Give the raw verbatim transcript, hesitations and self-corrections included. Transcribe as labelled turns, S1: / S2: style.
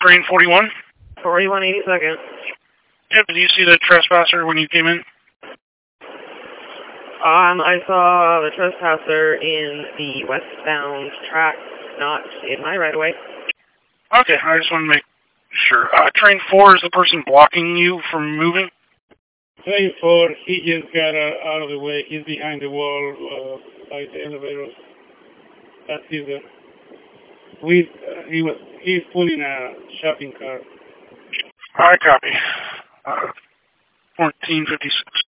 S1: train forty-one?
S2: forty-one eighty-second.
S1: Yep, did you see the trespasser when you came in?
S2: Um, I saw the trespasser in the westbound track, not in my right-of-way.
S1: Okay, I just want to make sure. Uh, train four is the person blocking you from moving?
S3: Train four, he just got uh, out of the way. He's behind the wall uh, by the elevator. That's his. Uh, we, uh, he was, he's pulling a shopping cart.
S1: I copy. Uh, fourteen fifty-six.